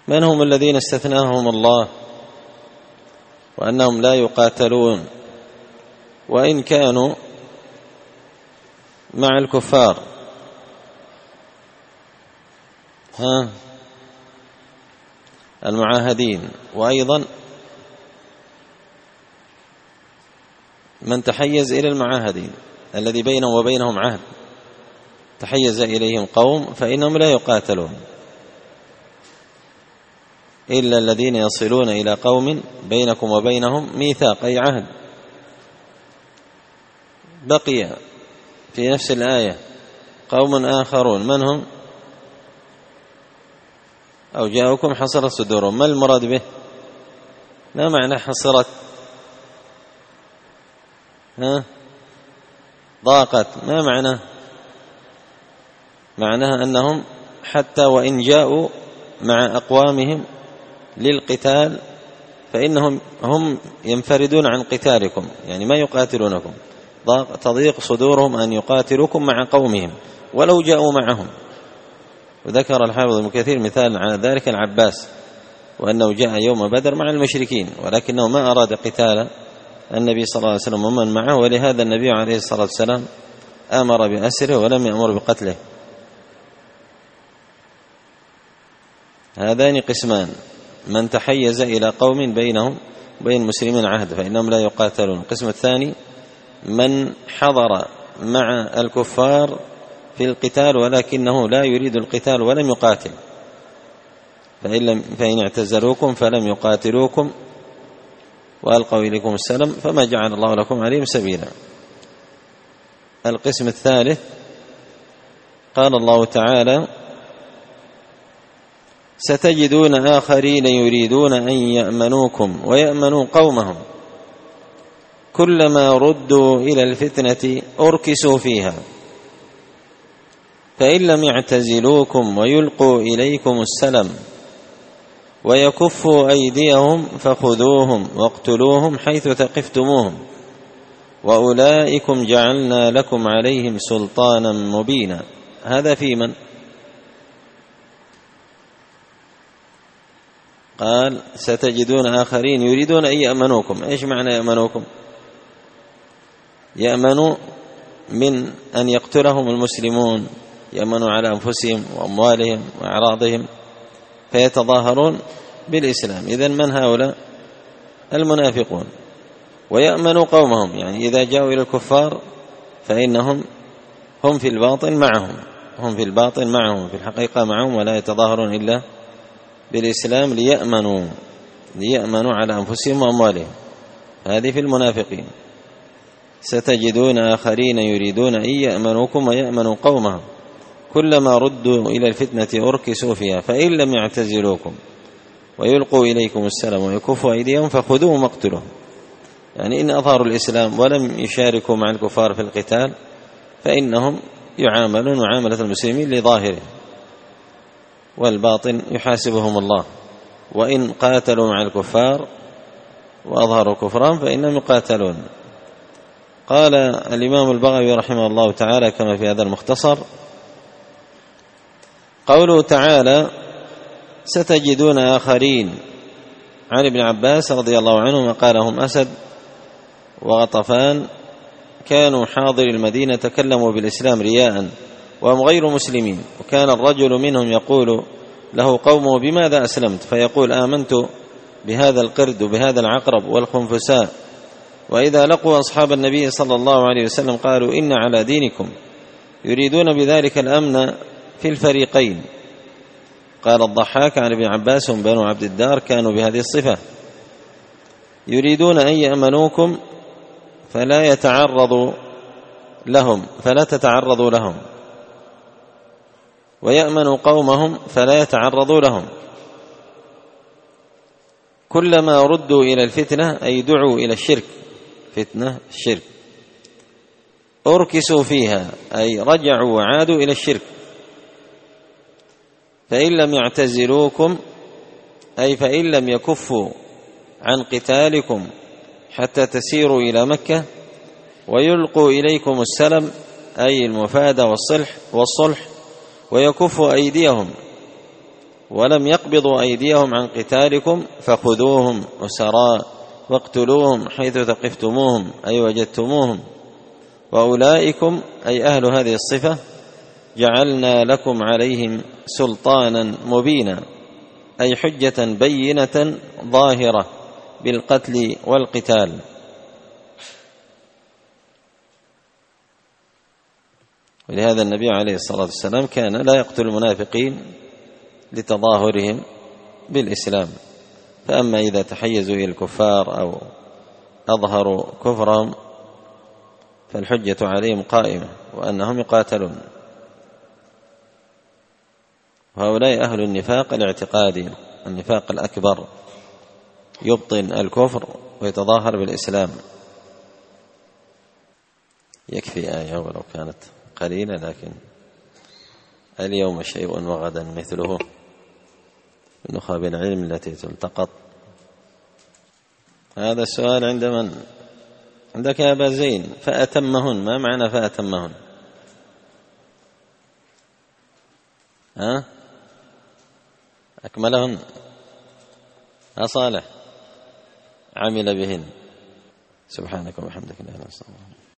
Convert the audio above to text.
من هم الذين استثناهم الله وأنهم لا يقاتلون وإن كانوا مع الكفار؟ المعاهدين، وأيضا من تحيز إلى المعاهدين الذي بينهم وبينهم عهد، تحيز إليهم قوم فإنهم لا يقاتلون إلا الذين يصلون إلى قوم بينكم وبينهم ميثاق أي عهد. بقي في نفس الآية قوم آخرون، من هم؟ أو جاءوكم حصرت صدورهم، ما المراد به؟ لا معنى حصرت، ضاقت، ما معنى؟ معناها أنهم حتى وإن جاءوا مع أقوامهم للقتال فإنهم هم ينفردون عن قتالكم، يعني ما يقاتلونكم، تضيق صدورهم أن يقاتلوكم مع قومهم ولو جاءوا معهم. وذكر الحافظ ابن كثير مثال على ذلك العباس، وأنه جاء يوم بدر مع المشركين ولكنه ما أراد قتال النبي صلى الله عليه وسلم ومن معه، ولهذا النبي عليه الصلاة والسلام أمر بأسره ولم يأمر بقتله. هذان قسمان: من تحيز إلى قوم بينهم بين المسلمين عهد فإنهم لا يقاتلون. القسم الثاني من حضر مع الكفار في القتال ولكنه لا يريد القتال ولم يقاتل، فإن اعتزلوكم فلم يقاتلوكم وألقوا إليكم السلام فما جعل الله لكم عليهم سبيلا. القسم الثالث قال الله تعالى: ستجدون آخرين يريدون أن يأمنوكم ويأمنوا قومهم كلما ردوا إلى الفتنة أركسوا فيها فإن لم يعتزلوكم ويلقوا إليكم السلم ويكفوا أيديهم فخذوهم واقتلوهم حيث ثقفتموهم وأولئكم جعلنا لكم عليهم سلطانا مبينا. هذا في من؟ قال: ستجدون آخرين يريدون أن يأمنوكم. إيش معنى يأمنوكم؟ يأمنوا من أن يقتلهم المسلمون، يأمنوا على أنفسهم وأموالهم وأعراضهم فيتظاهرون بالإسلام. إذن من هؤلاء؟ المنافقون. ويأمنوا قومهم، يعني إذا جاءوا إلى الكفار فإنهم هم في الباطن معهم، هم في الباطن معهم، في الحقيقة معهم، ولا يتظاهرون إلا بالإسلام ليأمنوا على أنفسهم وأموالهم. هذه في المنافقين. ستجدون آخرين يريدون أن يأمنوكم ويأمنوا قومهم كلما ردوا إلى الفتنة أركسوا فيها فإن لم يعتزلوكم ويلقوا إليكم السلام ويكفوا أيديهم فخذوهم واقتلوهم. يعني إن أظهروا الإسلام ولم يشاركوا مع الكفار في القتال فإنهم يعاملون معاملة المسلمين لظاهره، والباطن يحاسبهم الله. وإن قاتلوا مع الكفار وأظهروا كفرهم فإنهم يقاتلون. قال الإمام البغوي رحمه الله تعالى كما في هذا المختصر: قوله تعالى: ستجدون آخرين، عن ابن عباس رضي الله عنهما قال: هم أسد وغطفان كانوا حاضر المدينة تكلموا بالإسلام رياء وهم غير مسلمين، وكان الرجل منهم يقول له قومه: بماذا أسلمت؟ فيقول: آمنت بهذا القرد وبهذا العقرب والخنفساء. وإذا لقوا أصحاب النبي صلى الله عليه وسلم قالوا: إن على دينكم، يريدون بذلك الأمن في الفريقين. قال الضحاك عن ابن عباس: بنو عبد الدار كانوا بهذه الصفة، يريدون أن يأمنوكم فلا تتعرضوا لهم، ويأمنوا قومهم فلا يتعرضوا لهم، كلما ردوا إلى الفتنة أي دعوا إلى الشرك، فتنة الشرك، أركسوا فيها أي رجعوا وعادوا إلى الشرك، فإن لم يعتزلوكم أي فإن لم يكفوا عن قتالكم حتى تسيروا إلى مكة ويلقوا إليكم السلم أي المفادة والصلح ويكفوا أيديهم ولم يقبضوا أيديهم عن قتالكم فخذوهم أسراء واقتلوهم حيث ثقفتموهم أي وجدتموهم، وأولئكم أي أهل هذه الصفة جعلنا لكم عليهم سلطانا مبينا أي حجة بينة ظاهرة بالقتل والقتال. ولهذا النبي عليه الصلاة والسلام كان لا يقتل المنافقين لتظاهرهم بالإسلام، فأما إذا تحيزوا إلى الكفار أو أظهروا كفرهم فالحجة عليهم قائمة وأنهم يقاتلون. وهؤلاء أهل النفاق الاعتقادي، النفاق الأكبر، يبطن الكفر ويتظاهر بالإسلام. يكفي آية ولو كانت قليلة، لكن اليوم شيء وغدا مثله من نخب العلم التي تلتقط. هذا السؤال عند من؟ عندك يا أبا زين. فأتمهن، ما معنى فأتمهن؟ أكملهن. صالح عمل بهن. سبحانك وبحمدك لا إله إلا أنت.